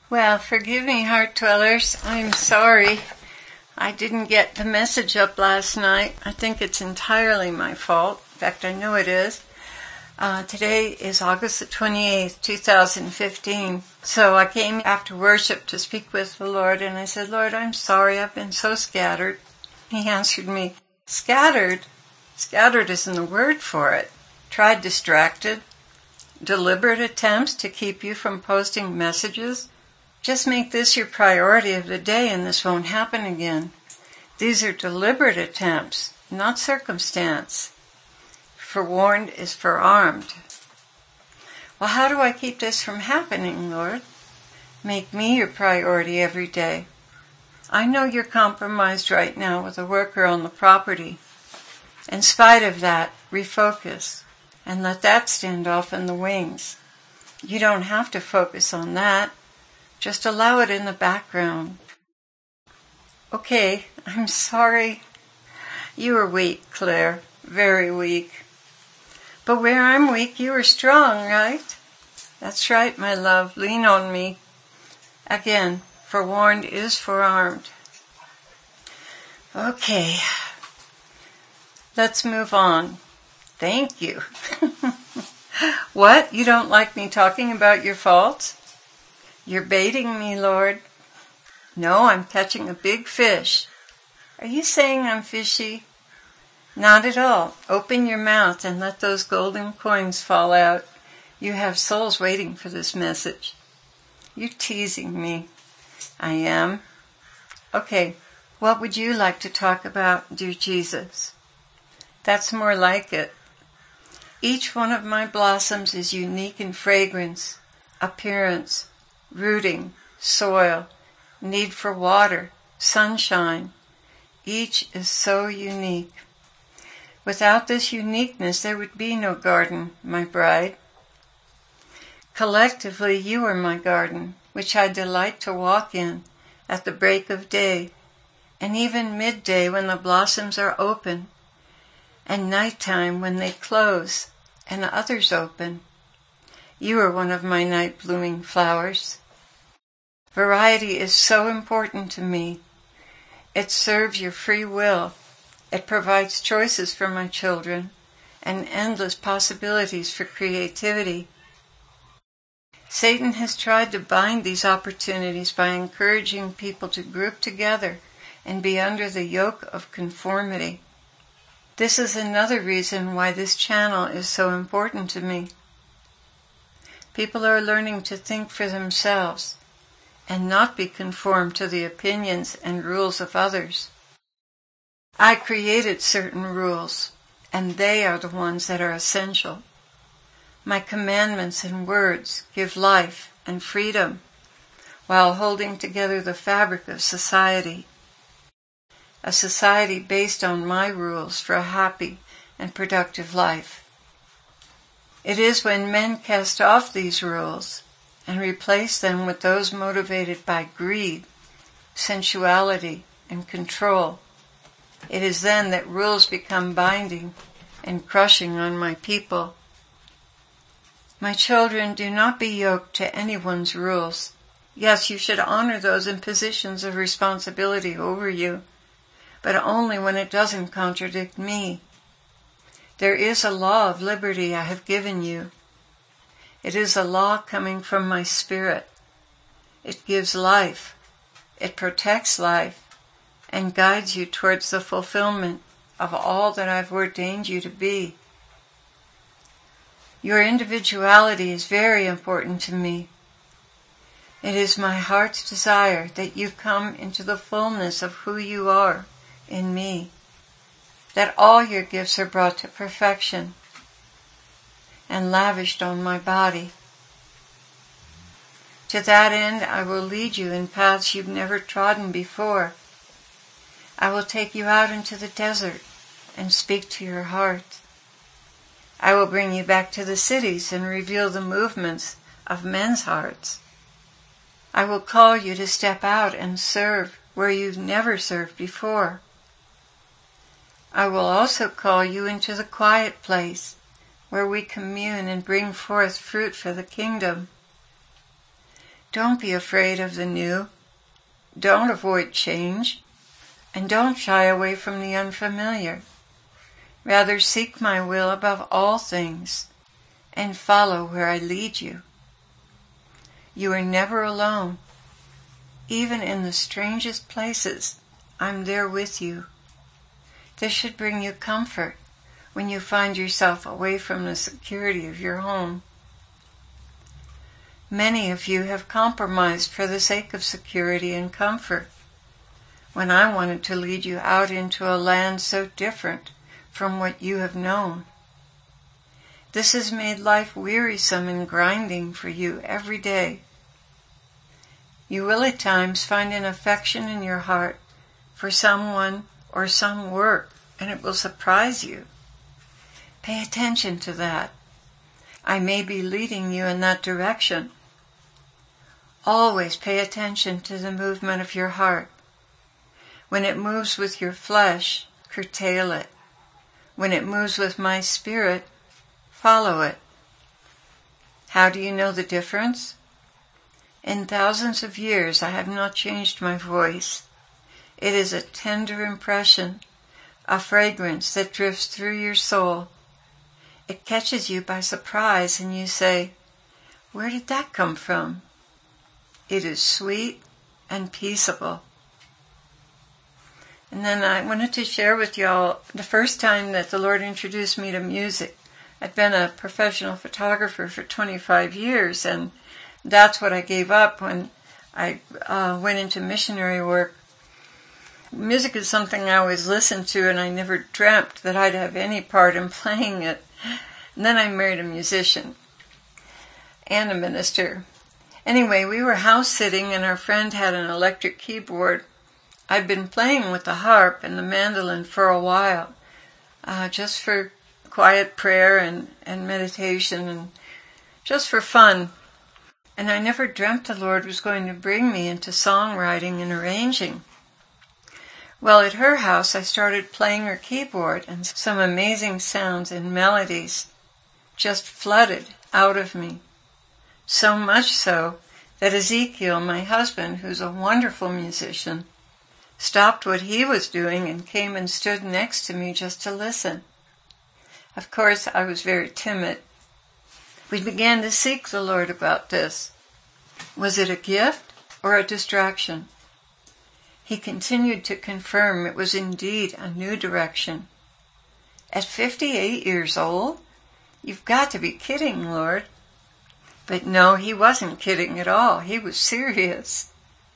Well, forgive me, heart dwellers. I'm sorry I didn't get the message up last night. I think it's entirely my fault. In fact, I know it is. Today is August the 28th, 2015. So I came after worship to speak with the Lord, and I said, Lord, I'm sorry. I've been so scattered. He answered me, scattered? Scattered isn't the word for it. Tried distracted. Deliberate attempts to keep you from posting messages. Just make this your priority of the day and this won't happen again. These are deliberate attempts, not circumstance. Forewarned is forearmed. Well, how do I keep this from happening, Lord? Make me your priority every day. I know you're compromised right now with a worker on the property. In spite of that, refocus and let that stand off in the wings. You don't have to focus on that. Just allow it in the background. Okay, I'm sorry. You are weak, Claire. Very weak. But where I'm weak, you are strong, right? That's right, my love. Lean on me. Again, forewarned is forearmed. Okay. Let's move on. Thank you. What? You don't like me talking about your faults? You're baiting me, Lord. No, I'm catching a big fish. Are you saying I'm fishy? Not at all. Open your mouth and let those golden coins fall out. You have souls waiting for this message. You're teasing me. I am. Okay, what would you like to talk about, dear Jesus? That's more like it. Each one of my blossoms is unique in fragrance, appearance, rooting, soil, need for water, sunshine. Each is so unique. Without this uniqueness, there would be no garden, my bride. Collectively, you are my garden, which I delight to walk in at the break of day, and even midday when the blossoms are open, and nighttime when they close and others open. You are one of my night blooming flowers. Variety is so important to me. It serves your free will. It provides choices for my children and endless possibilities for creativity. Satan has tried to bind these opportunities by encouraging people to group together and be under the yoke of conformity. This is another reason why this channel is so important to me. People are learning to think for themselves and not be conformed to the opinions and rules of others. I created certain rules, and they are the ones that are essential. My commandments and words give life and freedom while holding together the fabric of society. A society based on my rules for a happy and productive life. It is when men cast off these rules and replace them with those motivated by greed, sensuality, and control. It is then that rules become binding and crushing on my people. My children, do not be yoked to anyone's rules. Yes, you should honor those in positions of responsibility over you, but only when it doesn't contradict me. There is a law of liberty I have given you. It is a law coming from my spirit. It gives life. It protects life and guides you towards the fulfillment of all that I've ordained you to be. Your individuality is very important to me. It is my heart's desire that you come into the fullness of who you are in me, that all your gifts are brought to perfection and lavished on my body. To that end, I will lead you in paths you've never trodden before. I will take you out into the desert and speak to your heart. I will bring you back to the cities and reveal the movements of men's hearts. I will call you to step out and serve where you've never served before. I will also call you into the quiet place where we commune and bring forth fruit for the kingdom. Don't be afraid of the new. Don't avoid change. And don't shy away from the unfamiliar. Rather seek my will above all things and follow where I lead you. You are never alone. Even in the strangest places, I'm there with you. This should bring you comfort when you find yourself away from the security of your home. Many of you have compromised for the sake of security and comfort, when I wanted to lead you out into a land so different from what you have known. This has made life wearisome and grinding for you every day. You will at times find an affection in your heart for someone or some work, and it will surprise you. Pay attention to that. I may be leading you in that direction. Always pay attention to the movement of your heart. When it moves with your flesh, curtail it. When it moves with my spirit, follow it. How do you know the difference? In thousands of years I have not changed my voice. It is a tender impression, a fragrance that drifts through your soul. It catches you by surprise and you say, "Where did that come from?" It is sweet and peaceable. And then I wanted to share with y'all the first time that the Lord introduced me to music. I'd been a professional photographer for 25 years, and that's what I gave up when I went into missionary work. Music is something I always listened to, and I never dreamt that I'd have any part in playing it. And then I married a musician and a minister. Anyway, we were house sitting, and our friend had an electric keyboard. I'd been playing with the harp and the mandolin for a while, just for quiet prayer and meditation and just for fun. And I never dreamt the Lord was going to bring me into songwriting and arranging. Well, at her house, I started playing her keyboard, and some amazing sounds and melodies just flooded out of me. So much so that Ezekiel, my husband, who's a wonderful musician, stopped what he was doing and came and stood next to me just to listen. Of course, I was very timid. We began to seek the Lord about this. Was it a gift or a distraction? He continued to confirm it was indeed a new direction. At 58 years old? You've got to be kidding, Lord. But no, he wasn't kidding at all. He was serious.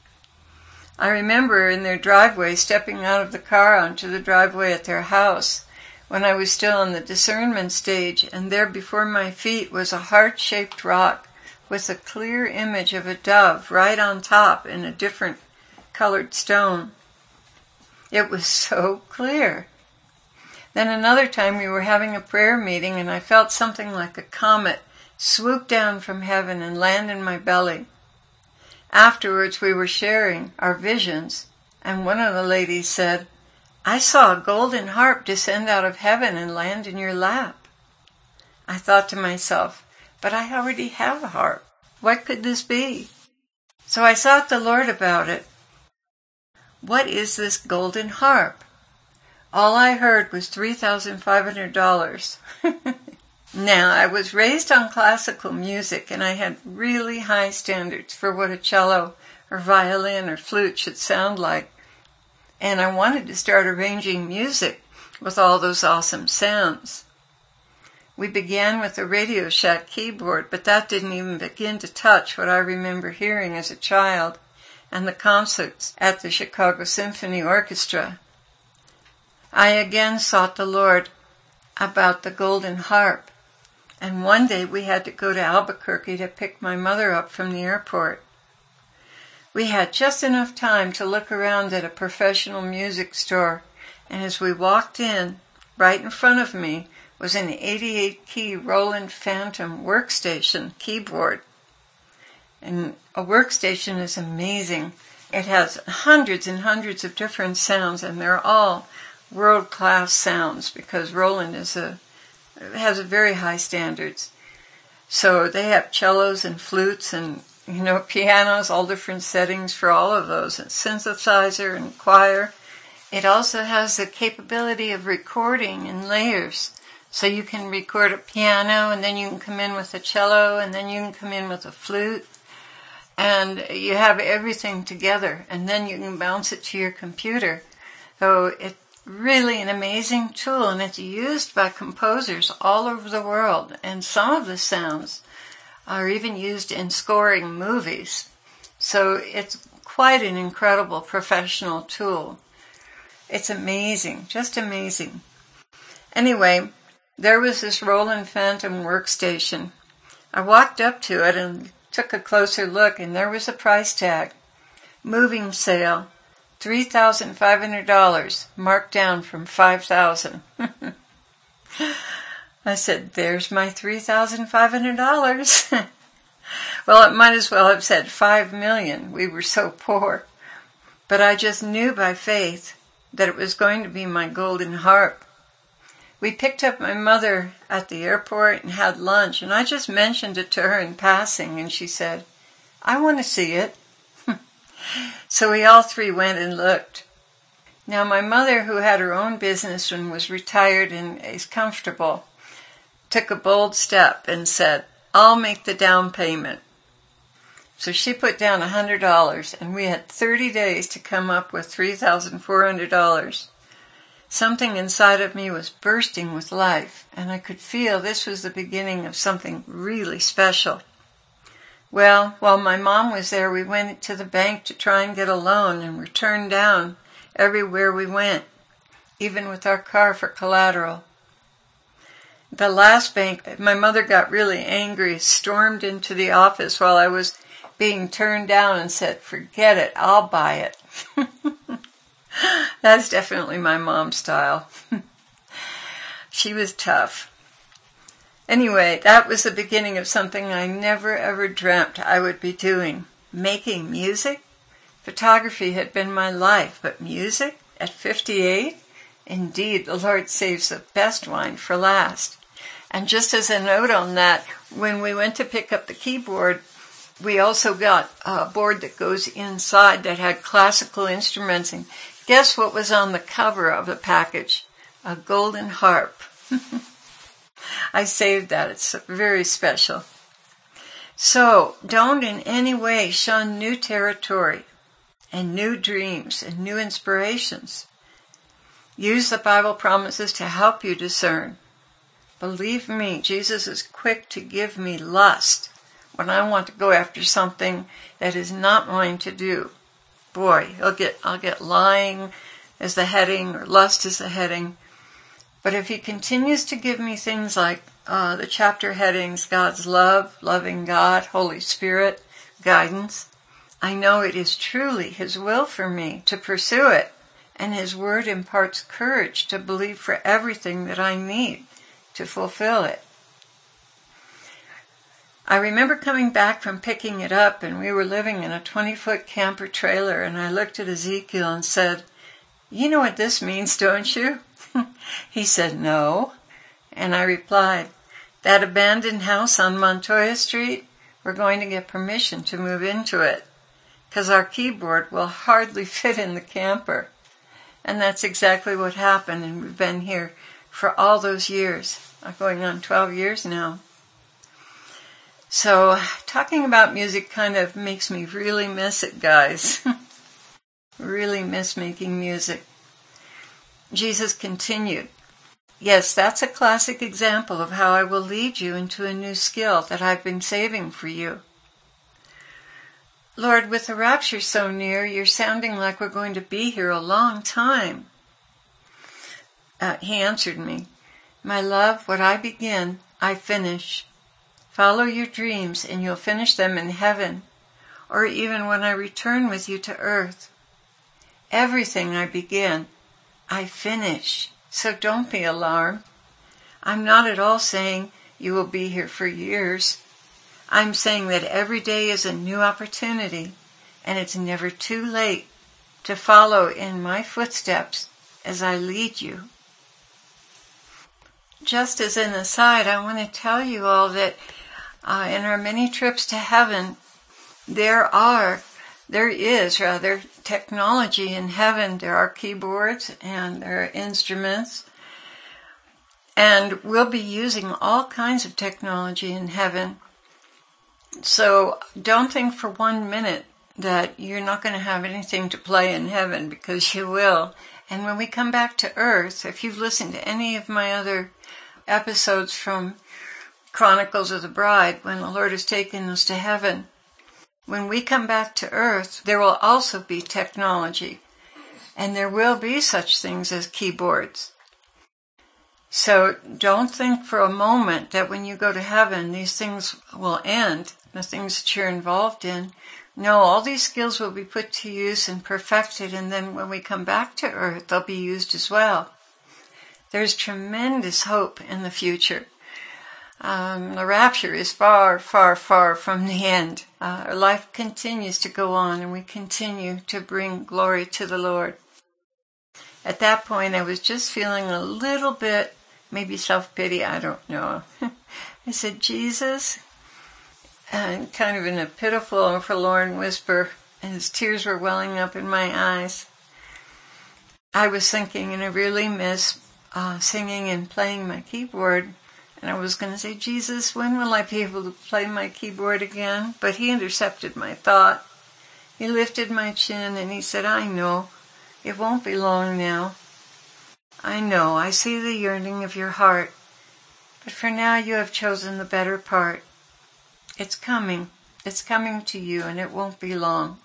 I remember in their driveway, stepping out of the car onto the driveway at their house when I was still in the discernment stage, and there before my feet was a heart-shaped rock with a clear image of a dove right on top in a different colored stone. It was so clear. Then another time we were having a prayer meeting, and I felt something like a comet swoop down from heaven and land in my belly. Afterwards we were sharing our visions, and one of the ladies said, "I saw a golden harp descend out of heaven and land in your lap." I thought to myself, but I already have a harp. What could this be? So I sought the Lord about it. What is this golden harp? All I heard was $3,500. Now, I was raised on classical music, and I had really high standards for what a cello or violin or flute should sound like. And I wanted to start arranging music with all those awesome sounds. We began with a Radio Shack keyboard, but that didn't even begin to touch what I remember hearing as a child and the concerts at the Chicago Symphony Orchestra. I again sought the Lord about the golden harp. And one day we had to go to Albuquerque to pick my mother up from the airport. We had just enough time to look around at a professional music store, and as we walked in, right in front of me was an 88-key Roland Phantom workstation keyboard. And a workstation is amazing. It has hundreds and hundreds of different sounds, and they're all world-class sounds because Roland has a very high standards. So they have cellos and flutes and pianos, all different settings for all of those, and synthesizer and choir. It also has the capability of recording in layers. So you can record a piano, and then you can come in with a cello, and then you can come in with a flute. And you have everything together, and then you can bounce it to your computer. So it's really an amazing tool, and it's used by composers all over the world. And some of the sounds are even used in scoring movies. So it's quite an incredible professional tool. It's amazing, just amazing. Anyway, there was this Roland Phantom workstation. I walked up to it and took a closer look, and there was a price tag. Moving sale, $3,500, marked down from $5,000. I said, there's my $3,500. Well, it might as well have said $5 million. We were so poor. But I just knew by faith that it was going to be my golden harp. We picked up my mother at the airport and had lunch, and I just mentioned it to her in passing, and she said, I want to see it. So we all three went and looked. Now my mother, who had her own business and was retired and is comfortable, took a bold step and said, I'll make the down payment. So she put down $100, and we had 30 days to come up with $3,400. Something inside of me was bursting with life, and I could feel this was the beginning of something really special. Well, while my mom was there, we went to the bank to try and get a loan, and were turned down everywhere we went, even with our car for collateral. The last bank, my mother got really angry, stormed into the office while I was being turned down and said, forget it, I'll buy it. That's definitely my mom's style. She was tough. Anyway, that was the beginning of something I never ever dreamt I would be doing. Making music? Photography had been my life, but music at 58? Indeed, the Lord saves the best wine for last. And just as a note on that, when we went to pick up the keyboard, we also got a board that goes inside that had classical instruments, and guess what was on the cover of the package? A golden harp. I saved that. It's very special. So, don't in any way shun new territory and new dreams and new inspirations. Use the Bible promises to help you discern. Believe me, Jesus is quick to give me lust when I want to go after something that is not mine to do. Boy, I'll get lying as the heading or lust as the heading. But if he continues to give me things like the chapter headings, God's love, loving God, Holy Spirit, guidance, I know it is truly his will for me to pursue it, and his word imparts courage to believe for everything that I need to fulfill it. I remember coming back from picking it up, and we were living in a 20-foot camper trailer, and I looked at Ezekiel and said, you know what this means, don't you? He said, no. And I replied, that abandoned house on Montoya Street, we're going to get permission to move into it, because our keyboard will hardly fit in the camper. And that's exactly what happened, and we've been here for all those years, going on 12 years now. So, talking about music kind of makes me really miss it, guys. Really miss making music. Jesus continued, yes, that's a classic example of how I will lead you into a new skill that I've been saving for you. Lord, with the rapture so near, you're sounding like we're going to be here a long time. He answered me, my love, what I begin, I finish. Follow your dreams and you'll finish them in heaven, or even when I return with you to earth. Everything I begin, I finish, so don't be alarmed. I'm not at all saying you will be here for years. I'm saying that every day is a new opportunity, and it's never too late to follow in my footsteps as I lead you. Just as an aside, I want to tell you all that in our many trips to heaven, there is technology in heaven. There are keyboards and there are instruments. And we'll be using all kinds of technology in heaven. So don't think for 1 minute that you're not going to have anything to play in heaven, because you will. And when we come back to earth, if you've listened to any of my other episodes from Chronicles of the Bride, when the Lord has taken us to heaven, when we come back to earth, there will also be technology. And there will be such things as keyboards. So don't think for a moment that when you go to heaven, these things will end, the things that you're involved in. No, all these skills will be put to use and perfected, and then when we come back to earth, they'll be used as well. There's tremendous hope in the future. The rapture is far, far, far from the end. Our life continues to go on, and we continue to bring glory to the Lord. At that point, I was just feeling a little bit, maybe self-pity, I don't know. I said, Jesus, and kind of in a pitiful and forlorn whisper, and his tears were welling up in my eyes. I was thinking, and I really miss singing and playing my keyboard. And I was going to say, Jesus, when will I be able to play my keyboard again? But he intercepted my thought. He lifted my chin and he said, I know. It won't be long now. I know. I see the yearning of your heart. But for now you have chosen the better part. It's coming. It's coming to you, and it won't be long.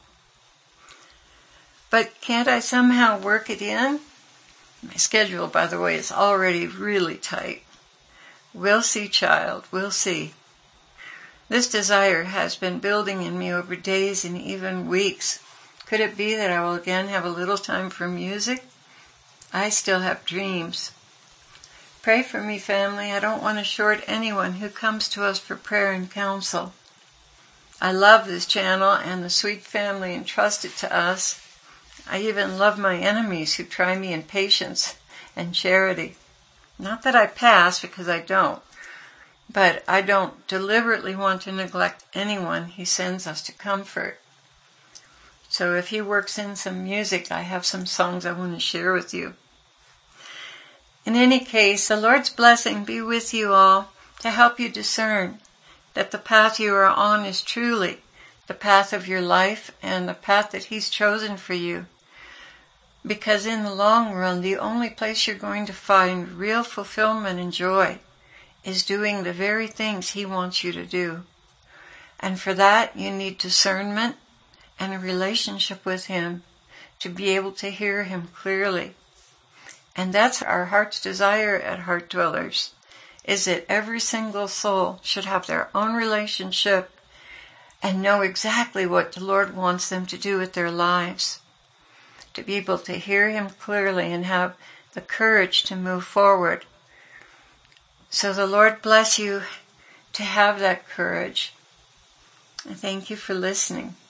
But can't I somehow work it in? My schedule, by the way, is already really tight. We'll see, child. We'll see. This desire has been building in me over days and even weeks. Could it be that I will again have a little time for music? I still have dreams. Pray for me, family. I don't want to short anyone who comes to us for prayer and counsel. I love this channel and the sweet family entrusted to us. I even love my enemies who try me in patience and charity. Not that I pass, because I don't, but I don't deliberately want to neglect anyone he sends us to comfort. So if he works in some music, I have some songs I want to share with you. In any case, the Lord's blessing be with you all to help you discern that the path you are on is truly the path of your life and the path that he's chosen for you. Because in the long run, the only place you're going to find real fulfillment and joy is doing the very things he wants you to do. And for that, you need discernment and a relationship with him to be able to hear him clearly. And that's our heart's desire at Heart Dwellers, is that every single soul should have their own relationship and know exactly what the Lord wants them to do with their lives. To be able to hear him clearly and have the courage to move forward. So the Lord bless you to have that courage. And thank you for listening.